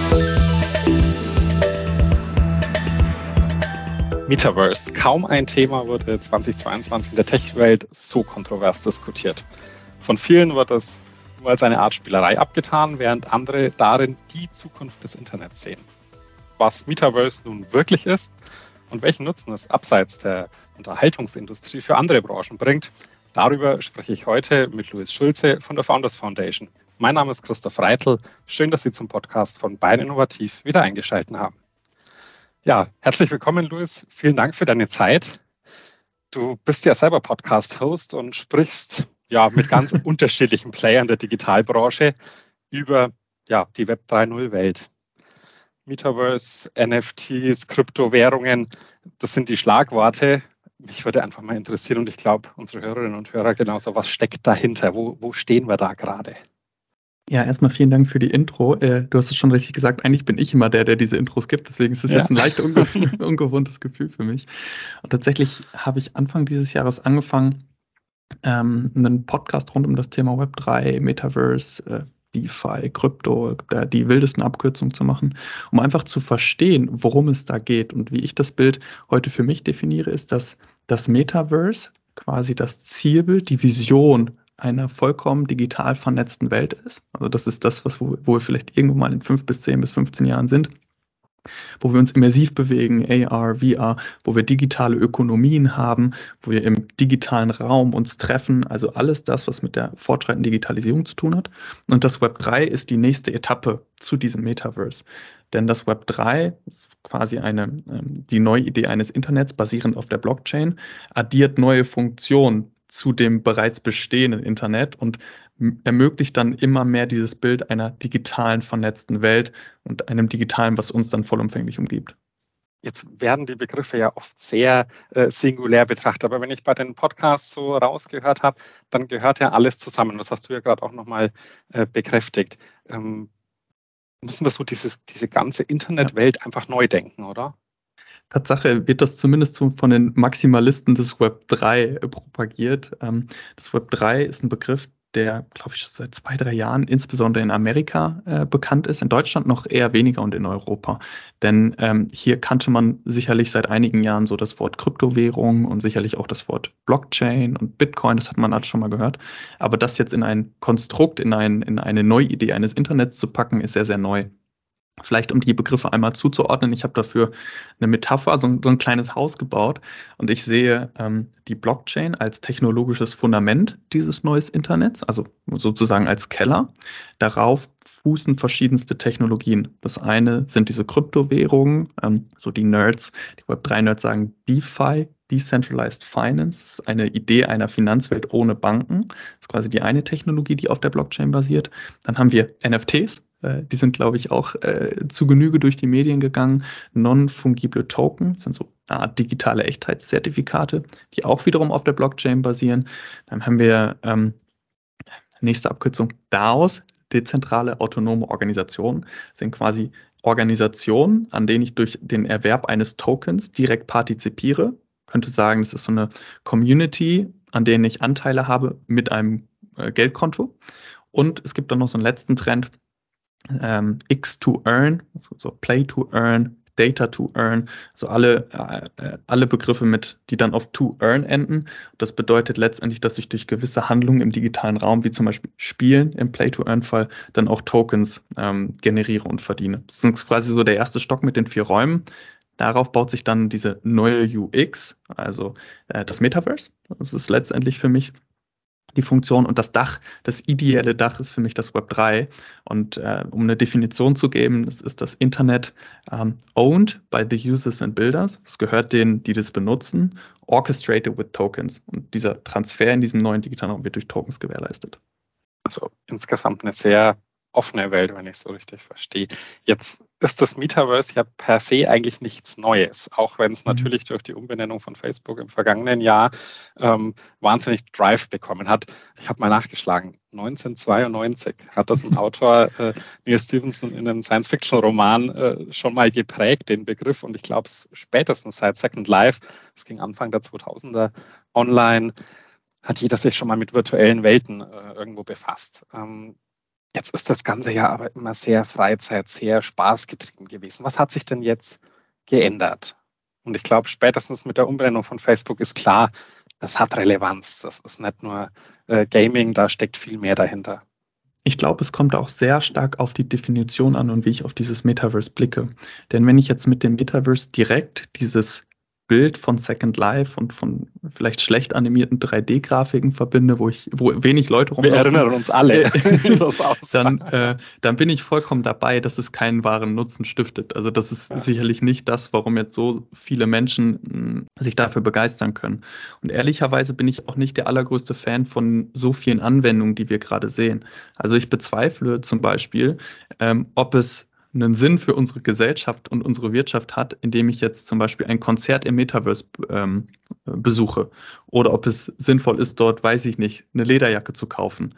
Metaverse. Kaum ein Thema wurde 2022 in der Tech-Welt so kontrovers diskutiert. Von vielen wird es nur als eine Art Spielerei abgetan, während andere darin die Zukunft des Internets sehen. Was Metaverse nun wirklich ist und welchen Nutzen es abseits der Unterhaltungsindustrie für andere Branchen bringt, darüber spreche ich heute mit Luis Schulze von der Founders Foundation. Mein Name ist Christoph Reitl. Schön, dass Sie zum Podcast von Bayern Innovativ wieder eingeschaltet haben. Ja, herzlich willkommen, Luis. Vielen Dank für deine Zeit. Du bist ja selber Podcast-Host und sprichst ja mit ganz unterschiedlichen Playern der Digitalbranche über die Web 3.0-Welt. Metaverse, NFTs, Kryptowährungen, das sind die Schlagworte. Mich würde einfach mal interessieren und ich glaube, unsere Hörerinnen und Hörer genauso, was steckt dahinter? Wo stehen wir da gerade? Ja, erstmal vielen Dank für die Intro. Du hast es schon richtig gesagt, eigentlich bin ich immer der diese Intros gibt, deswegen ist es jetzt ein leicht ungewohntes Gefühl für mich. Und tatsächlich habe ich Anfang dieses Jahres angefangen, einen Podcast rund um das Thema Web 3, Metaverse, DeFi, Krypto, die wildesten Abkürzungen zu machen, um einfach zu verstehen, worum es da geht. Und wie ich das Bild heute für mich definiere, ist, dass das Metaverse quasi das Zielbild, die Vision einer vollkommen digital vernetzten Welt ist. Also das ist das, wo wir vielleicht irgendwo mal in 5 bis 10 bis 15 Jahren sind, wo wir uns immersiv bewegen, AR, VR, wo wir digitale Ökonomien haben, wo wir im digitalen Raum uns treffen, also alles das, was mit der fortschreitenden Digitalisierung zu tun hat. Und das Web 3 ist die nächste Etappe zu diesem Metaverse. Denn das Web 3 ist quasi die neue Idee eines Internets basierend auf der Blockchain, addiert neue Funktionen zu dem bereits bestehenden Internet und ermöglicht dann immer mehr dieses Bild einer digitalen, vernetzten Welt und einem digitalen, was uns dann vollumfänglich umgibt. Jetzt werden die Begriffe ja oft sehr singulär betrachtet, aber wenn ich bei den Podcasts so rausgehört habe, dann gehört ja alles zusammen. Das hast du ja gerade auch nochmal bekräftigt. Müssen wir so diese ganze Internetwelt einfach neu denken, oder? Tatsache wird das zumindest von den Maximalisten des Web 3 propagiert. Das Web 3 ist ein Begriff, der, glaube ich, seit 2-3 Jahren insbesondere in Amerika bekannt ist, in Deutschland noch eher weniger und in Europa. Denn hier kannte man sicherlich seit einigen Jahren so das Wort Kryptowährung und sicherlich auch das Wort Blockchain und Bitcoin, das hat man alles schon mal gehört. Aber das jetzt in ein Konstrukt, in eine neue Idee eines Internets zu packen, ist sehr, sehr neu. Vielleicht, um die Begriffe einmal zuzuordnen, ich habe dafür eine Metapher, so ein kleines Haus gebaut und ich sehe die Blockchain als technologisches Fundament dieses neuen Internets, also sozusagen als Keller. Darauf fußen verschiedenste Technologien. Das eine sind diese Kryptowährungen, so die Nerds, die Web3-Nerds sagen DeFi, Decentralized Finance, eine Idee einer Finanzwelt ohne Banken. Das ist quasi die eine Technologie, die auf der Blockchain basiert. Dann haben wir NFTs. Die sind, glaube ich, auch zu Genüge durch die Medien gegangen. Non-fungible Token, das sind so eine Art digitale Echtheitszertifikate, die auch wiederum auf der Blockchain basieren. Dann haben wir nächste Abkürzung DAOs, dezentrale autonome Organisationen. Das sind quasi Organisationen, an denen ich durch den Erwerb eines Tokens direkt partizipiere. Ich könnte sagen, das ist so eine Community, an denen ich Anteile habe mit einem Geldkonto. Und es gibt dann noch so einen letzten Trend, X to Earn, so Play to Earn, Data to Earn, also alle Begriffe die dann auf to earn enden. Das bedeutet letztendlich, dass ich durch gewisse Handlungen im digitalen Raum, wie zum Beispiel Spielen im Play to Earn-Fall, dann auch Tokens generiere und verdiene. Das ist quasi so der erste Stock mit den 4 Räumen. Darauf baut sich dann diese neue UX, also das Metaverse. Das ist letztendlich für mich die Funktion und das Dach, das ideelle Dach ist für mich das Web 3 und um eine Definition zu geben, das ist das Internet owned by the users and builders, es gehört denen, die das benutzen, orchestrated with tokens und dieser Transfer in diesen neuen digitalen Raum wird durch Tokens gewährleistet. Also insgesamt eine sehr offene Welt, wenn ich es so richtig verstehe. Jetzt ist das Metaverse ja per se eigentlich nichts Neues, auch wenn es natürlich durch die Umbenennung von Facebook im vergangenen Jahr wahnsinnig Drive bekommen hat. Ich habe mal nachgeschlagen, 1992 hat das ein Autor, Neil Stephenson, in einem Science-Fiction-Roman schon mal geprägt, den Begriff, und ich glaube, spätestens seit Second Life, das ging Anfang der 2000er online, hat jeder sich schon mal mit virtuellen Welten irgendwo befasst. Jetzt ist das Ganze ja aber immer sehr Freizeit, sehr spaßgetrieben gewesen. Was hat sich denn jetzt geändert? Und ich glaube, spätestens mit der Umbenennung von Facebook ist klar, das hat Relevanz. Das ist nicht nur Gaming, da steckt viel mehr dahinter. Ich glaube, es kommt auch sehr stark auf die Definition an und wie ich auf dieses Metaverse blicke. Denn wenn ich jetzt mit dem Metaverse direkt dieses Bild von Second Life und von vielleicht schlecht animierten 3D-Grafiken verbinde, wo wenig Leute rumlaufen. Wir erinnern uns alle, wie das aussah. Dann bin ich vollkommen dabei, dass es keinen wahren Nutzen stiftet. Also das ist sicherlich nicht das, warum jetzt so viele Menschen sich dafür begeistern können. Und ehrlicherweise bin ich auch nicht der allergrößte Fan von so vielen Anwendungen, die wir gerade sehen. Also ich bezweifle zum Beispiel, ob es einen Sinn für unsere Gesellschaft und unsere Wirtschaft hat, indem ich jetzt zum Beispiel ein Konzert im Metaverse besuche. Oder ob es sinnvoll ist, dort, weiß ich nicht, eine Lederjacke zu kaufen.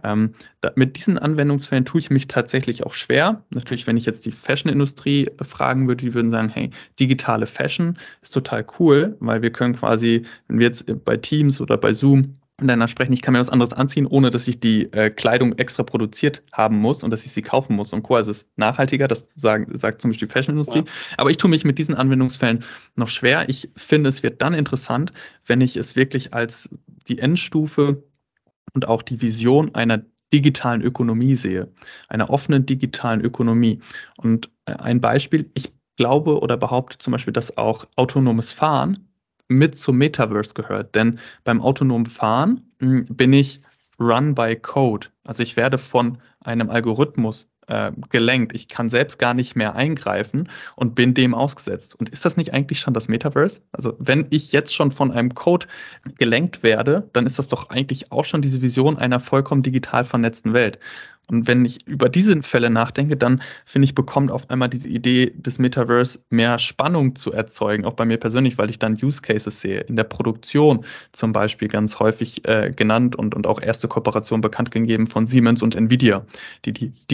Mit diesen Anwendungsfällen tue ich mich tatsächlich auch schwer. Natürlich, wenn ich jetzt die Fashion-Industrie fragen würde, die würden sagen, hey, digitale Fashion ist total cool, weil wir können quasi, wenn wir jetzt bei Teams oder bei Zoom miteinander sprechen, ich kann mir was anderes anziehen, ohne dass ich die Kleidung extra produziert haben muss und dass ich sie kaufen muss und Co. Also es ist nachhaltiger, das sagt zum Beispiel die Fashion-Industrie. Ja. Aber ich tue mich mit diesen Anwendungsfällen noch schwer. Ich finde, es wird dann interessant, wenn ich es wirklich als die Endstufe und auch die Vision einer digitalen Ökonomie sehe, einer offenen digitalen Ökonomie. Und ein Beispiel, ich glaube oder behaupte zum Beispiel, dass auch autonomes Fahren mit zum Metaverse gehört. Denn beim autonomen Fahren bin ich run by code. Also ich werde von einem Algorithmus gelenkt. Ich kann selbst gar nicht mehr eingreifen und bin dem ausgesetzt. Und ist das nicht eigentlich schon das Metaverse? Also wenn ich jetzt schon von einem Code gelenkt werde, dann ist das doch eigentlich auch schon diese Vision einer vollkommen digital vernetzten Welt. Und wenn ich über diese Fälle nachdenke, dann finde ich, bekommt auf einmal diese Idee des Metaverse mehr Spannung zu erzeugen, auch bei mir persönlich, weil ich dann Use Cases sehe. In der Produktion zum Beispiel ganz häufig genannt und auch erste Kooperationen bekannt gegeben von Siemens und Nvidia, die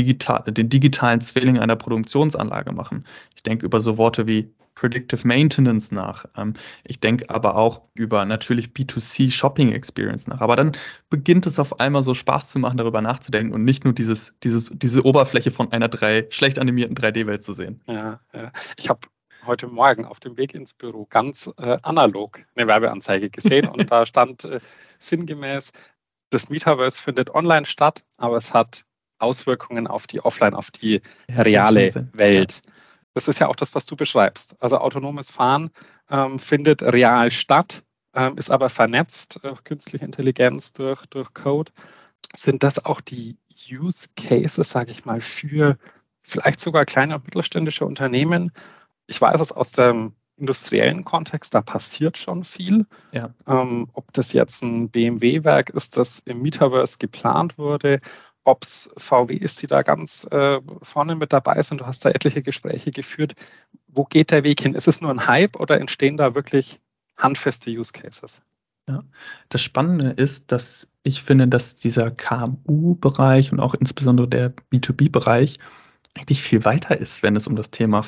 den digitalen Zwilling einer Produktionsanlage machen. Ich denke über so Worte wie Predictive Maintenance nach. Ich denke aber auch über natürlich B2C Shopping Experience nach. Aber dann beginnt es auf einmal so Spaß zu machen, darüber nachzudenken und nicht nur diese Oberfläche von einer schlecht animierten 3D-Welt zu sehen. Ja. Ich habe heute Morgen auf dem Weg ins Büro ganz analog eine Werbeanzeige gesehen und da stand sinngemäß, das Metaverse findet online statt, aber es hat Auswirkungen auf die Offline, auf die reale Welt. Ja. Das ist ja auch das, was du beschreibst. Also autonomes Fahren findet real statt, ist aber vernetzt durch künstliche Intelligenz, durch Code. Sind das auch die Use Cases, sage ich mal, für vielleicht sogar kleine und mittelständische Unternehmen? Ich weiß es aus dem industriellen Kontext, da passiert schon viel. Ja. Ob das jetzt ein BMW-Werk ist, das im Metaverse geplant wurde, ob es VW ist, die da ganz vorne mit dabei sind. Du hast da etliche Gespräche geführt. Wo geht der Weg hin? Ist es nur ein Hype oder entstehen da wirklich handfeste Use Cases? Ja. Das Spannende ist, dass ich finde, dass dieser KMU-Bereich und auch insbesondere der B2B-Bereich eigentlich viel weiter ist, wenn es um das Thema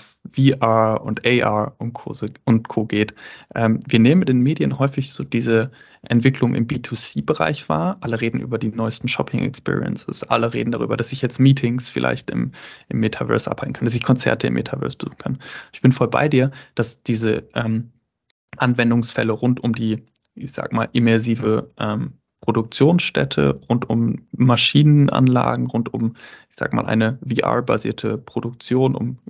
VR und AR und Co. geht. Wir nehmen in den Medien häufig so diese Entwicklung im B2C-Bereich wahr. Alle reden über die neuesten Shopping-Experiences. Alle reden darüber, dass ich jetzt Meetings vielleicht im Metaverse abhalten kann, dass ich Konzerte im Metaverse besuchen kann. Ich bin voll bei dir, dass diese Anwendungsfälle rund um die, ich sag mal, immersive Produktionsstätte, rund um Maschinenanlagen, rund um, ich sag mal, eine VR-basierte Produktion,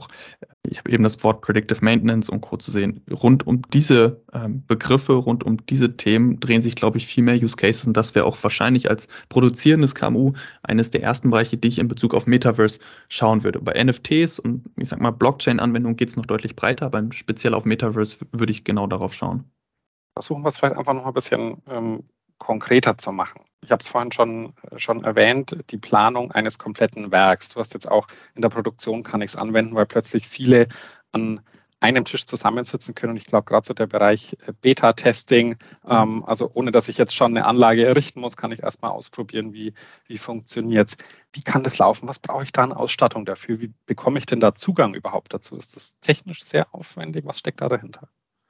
ich habe eben das Wort Predictive Maintenance und Co. zu sehen. Rund um diese Begriffe, rund um diese Themen drehen sich, glaube ich, viel mehr Use Cases und das wäre auch wahrscheinlich als produzierendes KMU eines der ersten Bereiche, die ich in Bezug auf Metaverse schauen würde. Bei NFTs und, ich sag mal, Blockchain-Anwendungen geht es noch deutlich breiter, aber speziell auf Metaverse würde ich genau darauf schauen. Versuchen wir es vielleicht einfach noch ein bisschen konkreter zu machen. Ich habe es vorhin schon erwähnt, die Planung eines kompletten Werks. Du hast jetzt auch in der Produktion kann ich es anwenden, weil plötzlich viele an einem Tisch zusammensitzen können. Und ich glaube, gerade so der Bereich Beta-Testing, also ohne dass ich jetzt schon eine Anlage errichten muss, kann ich erstmal ausprobieren, wie funktioniert es. Wie kann das laufen? Was brauche ich da an Ausstattung dafür? Wie bekomme ich denn da Zugang überhaupt dazu? Ist das technisch sehr aufwendig? Was steckt da dahinter?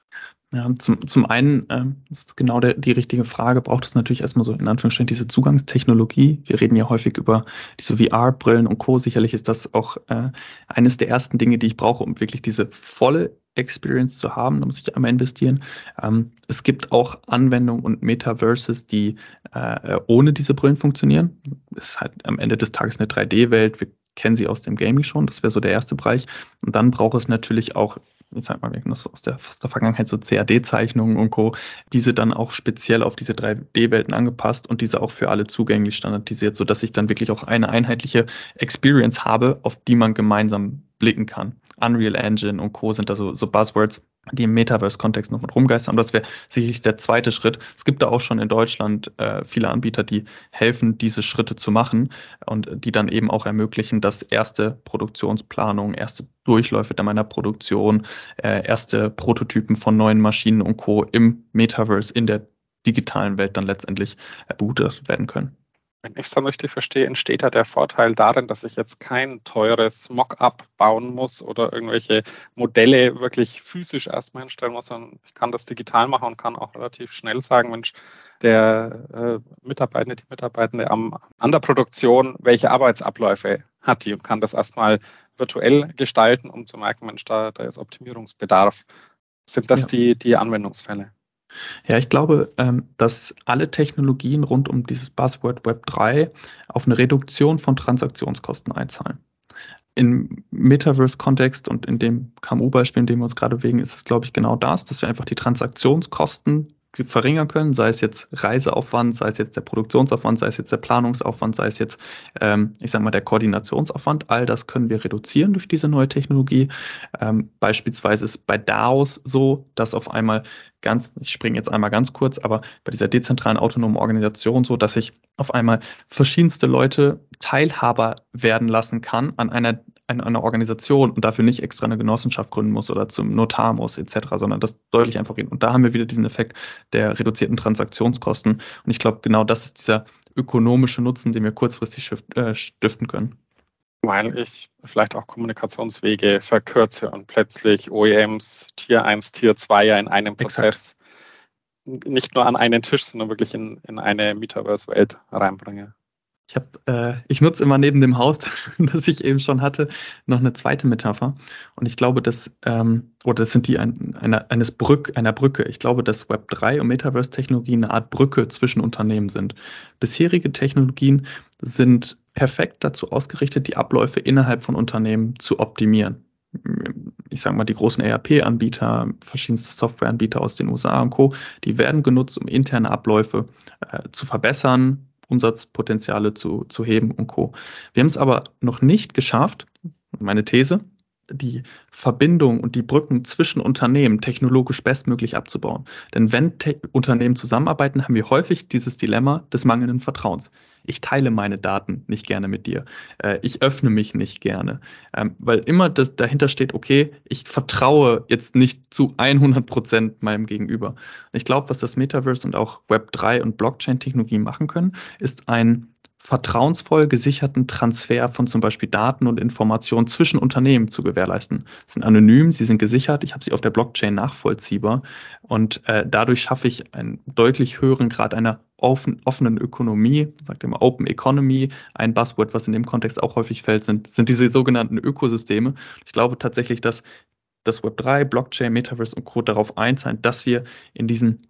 Ja, zum einen, das ist genau die richtige Frage, braucht es natürlich erstmal so in Anführungsstrichen diese Zugangstechnologie. Wir reden ja häufig über diese VR-Brillen und Co. Sicherlich ist das auch eines der ersten Dinge, die ich brauche, um wirklich diese volle Experience zu haben. Da muss ich einmal investieren. Es gibt auch Anwendungen und Metaverses, die ohne diese Brillen funktionieren. Es ist halt am Ende des Tages eine 3D-Welt. Wir kennen sie aus dem Gaming schon. Das wäre so der erste Bereich. Und dann braucht es natürlich auch, ich sag mal, aus der Vergangenheit so CAD-Zeichnungen und Co., diese dann auch speziell auf diese 3D-Welten angepasst und diese auch für alle zugänglich standardisiert, sodass ich dann wirklich auch eine einheitliche Experience habe, auf die man gemeinsam blicken kann. Unreal Engine und Co. sind da so Buzzwords, die im Metaverse-Kontext noch mit rumgeistern. Und das wäre sicherlich der zweite Schritt. Es gibt da auch schon in Deutschland viele Anbieter, die helfen, diese Schritte zu machen und die dann eben auch ermöglichen, dass erste Produktionsplanung, erste Durchläufe der meiner Produktion, erste Prototypen von neuen Maschinen und Co. im Metaverse, in der digitalen Welt dann letztendlich begutachtet werden können. Wenn ich es dann richtig verstehe, entsteht da der Vorteil darin, dass ich jetzt kein teures Mock-up bauen muss oder irgendwelche Modelle wirklich physisch erstmal hinstellen muss, sondern ich kann das digital machen und kann auch relativ schnell sagen, Mensch, der Mitarbeitende, die Mitarbeitende an der Produktion, welche Arbeitsabläufe hat die und kann das erstmal virtuell gestalten, um zu merken, Mensch, da ist Optimierungsbedarf. Sind das die Anwendungsfälle? Ja, ich glaube, dass alle Technologien rund um dieses Buzzword Web 3 auf eine Reduktion von Transaktionskosten einzahlen. Im Metaverse-Kontext und in dem KMU-Beispiel, in dem wir uns gerade bewegen, ist es, glaube ich, genau das, dass wir einfach die Transaktionskosten verringern können, sei es jetzt Reiseaufwand, sei es jetzt der Produktionsaufwand, sei es jetzt der Planungsaufwand, sei es jetzt, ich sag mal, der Koordinationsaufwand. All das können wir reduzieren durch diese neue Technologie. Beispielsweise ist bei DAOs so, dass auf einmal ich springe jetzt einmal ganz kurz, aber bei dieser dezentralen autonomen Organisation so, dass ich auf einmal verschiedenste Leute Teilhaber werden lassen kann an einer Organisation und dafür nicht extra eine Genossenschaft gründen muss oder zum Notar muss etc., sondern das deutlich einfach geht. Und da haben wir wieder diesen Effekt der reduzierten Transaktionskosten. Und ich glaube, genau das ist dieser ökonomische Nutzen, den wir kurzfristig stiften können. Weil ich vielleicht auch Kommunikationswege verkürze und plötzlich OEMs Tier 1, Tier 2 ja in einem Prozess nicht nur an einen Tisch, sondern wirklich in eine Metaverse-Welt reinbringe. Ich nutze immer neben dem Haus, das ich eben schon hatte, noch eine zweite Metapher. Und ich glaube, das sind die einer Brücke. Ich glaube, dass Web 3 und Metaverse-Technologien eine Art Brücke zwischen Unternehmen sind. Bisherige Technologien sind perfekt dazu ausgerichtet, die Abläufe innerhalb von Unternehmen zu optimieren. Ich sage mal, die großen ERP-Anbieter, verschiedenste Softwareanbieter aus den USA und Co., die werden genutzt, um interne Abläufe zu verbessern, Umsatzpotenziale zu heben und Co. Wir haben es aber noch nicht geschafft, meine These, die Verbindung und die Brücken zwischen Unternehmen technologisch bestmöglich abzubauen. Denn wenn Unternehmen zusammenarbeiten, haben wir häufig dieses Dilemma des mangelnden Vertrauens. Ich teile meine Daten nicht gerne mit dir. Ich öffne mich nicht gerne. Weil immer dahinter steht, okay, ich vertraue jetzt nicht zu 100% meinem Gegenüber. Ich glaube, was das Metaverse und auch Web 3 und Blockchain-Technologie machen können, ist einen vertrauensvoll gesicherten Transfer von zum Beispiel Daten und Informationen zwischen Unternehmen zu gewährleisten. Sie sind anonym, sie sind gesichert, ich habe sie auf der Blockchain nachvollziehbar und dadurch schaffe ich einen deutlich höheren Grad einer offenen Ökonomie, sagt immer Open Economy, ein Buzzword, was in dem Kontext auch häufig fällt, sind diese sogenannten Ökosysteme. Ich glaube tatsächlich, dass das Web 3, Blockchain, Metaverse und Co. darauf einzahlen, dass wir in diesen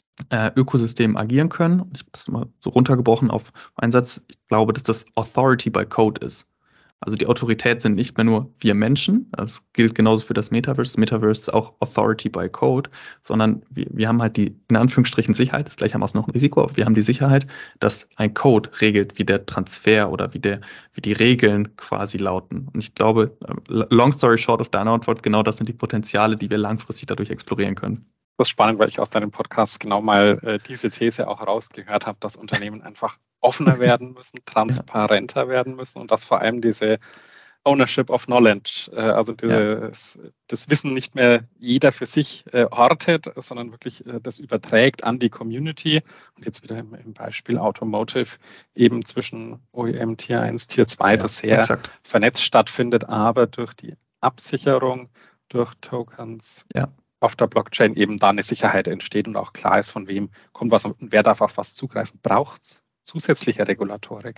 Ökosystem agieren können. Und ich habe das mal so runtergebrochen auf einen Satz. Ich glaube, dass das Authority by Code ist. Also die Autorität sind nicht mehr nur wir Menschen, das gilt genauso für das Metaverse. Das Metaverse ist auch Authority by Code, sondern wir haben halt die, in Anführungsstrichen, Sicherheit, ist gleichermaßen noch ein Risiko, aber wir haben die Sicherheit, dass ein Code regelt, wie der Transfer oder wie die Regeln quasi lauten. Und ich glaube, long story short auf deine Antwort, genau das sind die Potenziale, die wir langfristig dadurch explorieren können. Das ist spannend, weil ich aus deinem Podcast genau mal diese These auch rausgehört habe, dass Unternehmen einfach offener werden müssen, transparenter werden müssen und dass vor allem diese Ownership of Knowledge, also das Wissen nicht mehr jeder für sich hortet, sondern wirklich das überträgt an die Community. Und jetzt wieder im Beispiel Automotive eben zwischen OEM Tier 1, Tier 2, das sehr vernetzt stattfindet, aber durch die Absicherung, durch Tokens, auf der Blockchain eben da eine Sicherheit entsteht und auch klar ist, von wem kommt was und wer darf auf was zugreifen. Braucht es zusätzliche Regulatorik?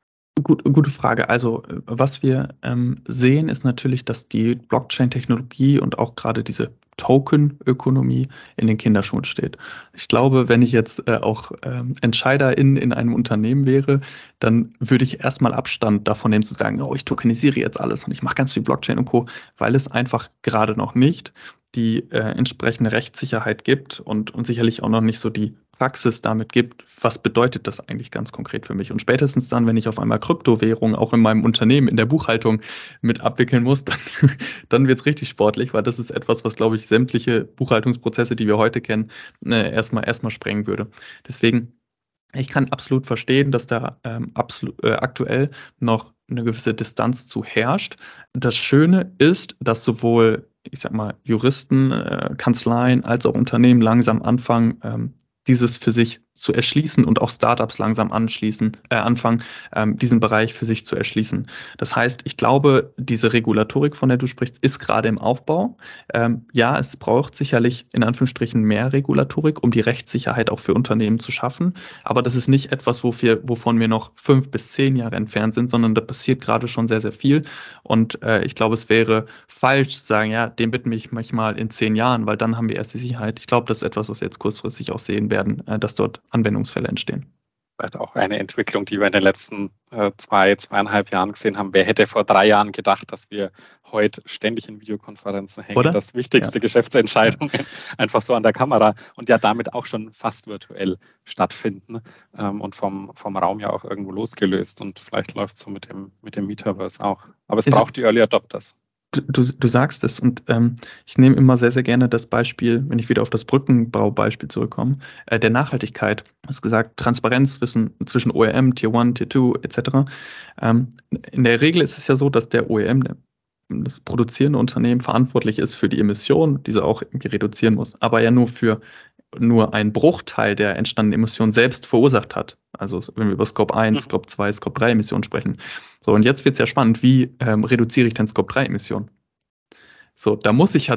Gute Frage. Also, was wir sehen, ist natürlich, dass die Blockchain-Technologie und auch gerade diese Token-Ökonomie in den Kinderschuhen steht. Ich glaube, wenn ich jetzt auch Entscheider in einem Unternehmen wäre, dann würde ich erstmal Abstand davon nehmen, zu sagen, oh, ich tokenisiere jetzt alles und ich mache ganz viel Blockchain und Co., weil es einfach gerade noch nicht die entsprechende Rechtssicherheit gibt und sicherlich auch noch nicht so die Praxis damit gibt, was bedeutet das eigentlich ganz konkret für mich? Und spätestens dann, wenn ich auf einmal Kryptowährungen auch in meinem Unternehmen, in der Buchhaltung mit abwickeln muss, dann wird es richtig sportlich, weil das ist etwas, was, glaube ich, sämtliche Buchhaltungsprozesse, die wir heute kennen, erstmal sprengen würde. Deswegen, ich kann absolut verstehen, dass da aktuell noch eine gewisse Distanz zu herrscht. Das Schöne ist, dass sowohl, ich sag mal, Juristen, Kanzleien als auch Unternehmen langsam anfangen, dieses für sich zu erschließen und auch Startups langsam anfangen, diesen Bereich für sich zu erschließen. Das heißt, ich glaube, diese Regulatorik, von der du sprichst, ist gerade im Aufbau. Ja, es braucht sicherlich in Anführungsstrichen mehr Regulatorik, um die Rechtssicherheit auch für Unternehmen zu schaffen. Aber das ist nicht etwas, wovon wir noch 5 bis 10 Jahre entfernt sind, sondern da passiert gerade schon sehr, sehr viel. Und ich glaube, es wäre falsch zu sagen, ja, den widme ich manchmal in 10 Jahren, weil dann haben wir erst die Sicherheit. Ich glaube, das ist etwas, was wir jetzt kurzfristig auch sehen werden, dass dort Anwendungsfälle entstehen. Vielleicht auch eine Entwicklung, die wir in den letzten 2,5 Jahren gesehen haben. Wer hätte vor 3 Jahren gedacht, dass wir heute ständig in Videokonferenzen hängen, Oder? dass wichtigste Geschäftsentscheidungen einfach so an der Kamera und ja damit auch schon fast virtuell stattfinden und vom Raum ja auch irgendwo losgelöst. Und vielleicht läuft es so mit dem Metaverse auch. Aber es braucht die Early Adopters. Du sagst es und ich nehme immer sehr, sehr gerne das Beispiel, wenn ich wieder auf das Brückenbaubeispiel zurückkomme, der Nachhaltigkeit. Du hast gesagt, Transparenz zwischen OEM, Tier 1, Tier 2 etc. In der Regel ist es ja so, dass der OEM, das produzierende Unternehmen, verantwortlich ist für die Emissionen, diese auch irgendwie reduzieren muss, aber ja nur einen Bruchteil der entstandenen Emissionen selbst verursacht hat. Also wenn wir über Scope 1, Scope 2, Scope 3 Emissionen sprechen. So, und jetzt wird es ja spannend, wie reduziere ich denn Scope 3 Emissionen? So, da muss ich ja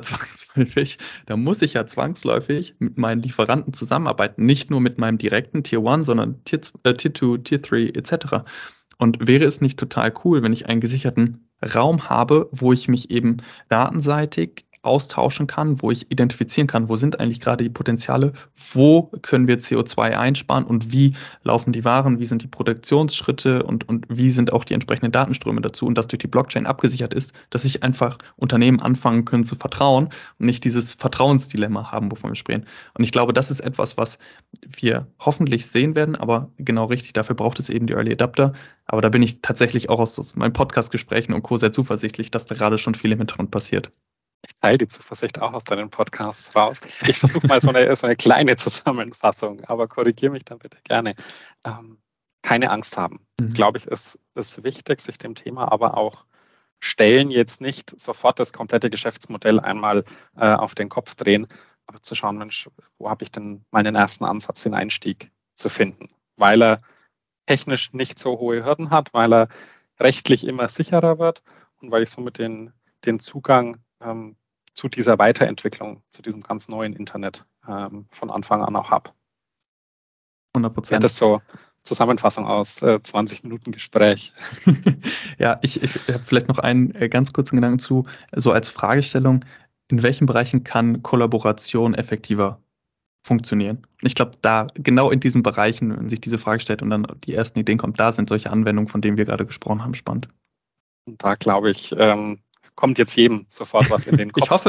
zwangsläufig mit meinen Lieferanten zusammenarbeiten, nicht nur mit meinem direkten Tier 1, sondern Tier 2, Tier 3 etc. Und wäre es nicht total cool, wenn ich einen gesicherten Raum habe, wo ich mich eben datenseitig austauschen kann, wo ich identifizieren kann, wo sind eigentlich gerade die Potenziale, wo können wir CO2 einsparen und wie laufen die Waren, wie sind die Produktionsschritte und wie sind auch die entsprechenden Datenströme dazu und das durch die Blockchain abgesichert ist, dass sich einfach Unternehmen anfangen können zu vertrauen und nicht dieses Vertrauensdilemma haben, wovon wir sprechen. Und ich glaube, das ist etwas, was wir hoffentlich sehen werden, aber genau richtig, dafür braucht es eben die Early Adapter. Aber da bin ich tatsächlich auch aus meinen Podcast-Gesprächen und Co. sehr zuversichtlich, dass da gerade schon viel im Hintergrund passiert. Ich teile die Zuversicht auch aus deinen Podcasts raus. Ich versuche mal so eine kleine Zusammenfassung, aber korrigiere mich dann bitte gerne. Keine Angst haben, glaube ich, ist wichtig, sich dem Thema aber auch stellen, jetzt nicht sofort das komplette Geschäftsmodell einmal auf den Kopf drehen, aber zu schauen, Mensch, wo habe ich denn meinen ersten Ansatz, den Einstieg zu finden, weil er technisch nicht so hohe Hürden hat, weil er rechtlich immer sicherer wird und weil ich somit den Zugang zu dieser Weiterentwicklung, zu diesem ganz neuen Internet von Anfang an auch habe. 100%. Ja, das ist so Zusammenfassung aus 20 Minuten Gespräch. Ja, ich habe vielleicht noch einen ganz kurzen Gedanken zu, so als Fragestellung, in welchen Bereichen kann Kollaboration effektiver funktionieren? Und ich glaube, da genau in diesen Bereichen, wenn sich diese Frage stellt und dann die ersten Ideen kommen, da sind solche Anwendungen, von denen wir gerade gesprochen haben, spannend. Und da glaube ich, kommt jetzt jedem sofort was in den Kopf. Ich hoffe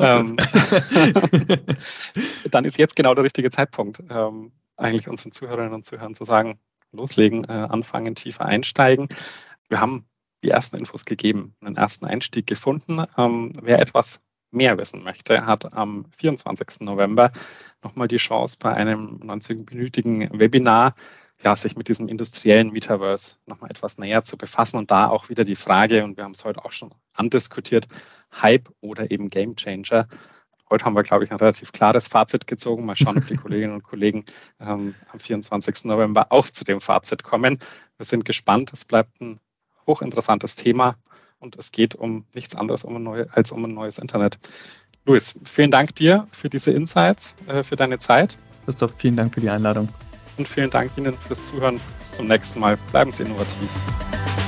es. Dann ist jetzt genau der richtige Zeitpunkt, eigentlich unseren Zuhörerinnen und Zuhörern zu sagen, loslegen, anfangen, tiefer einsteigen. Wir haben die ersten Infos gegeben, einen ersten Einstieg gefunden. Wer etwas mehr wissen möchte, hat am 24. November nochmal die Chance, bei einem 90-minütigen Webinar sich mit diesem industriellen Metaverse nochmal etwas näher zu befassen und da auch wieder die Frage, und wir haben es heute auch schon andiskutiert, Hype oder eben Game Changer. Heute haben wir, glaube ich, ein relativ klares Fazit gezogen. Mal schauen, ob die Kolleginnen und Kollegen am 24. November auch zu dem Fazit kommen. Wir sind gespannt. Es bleibt ein hochinteressantes Thema und es geht um nichts anderes als um ein neues Internet. Luis, vielen Dank dir für diese Insights, für deine Zeit. Christoph, vielen Dank für die Einladung. Und vielen Dank Ihnen fürs Zuhören. Bis zum nächsten Mal. Bleiben Sie innovativ.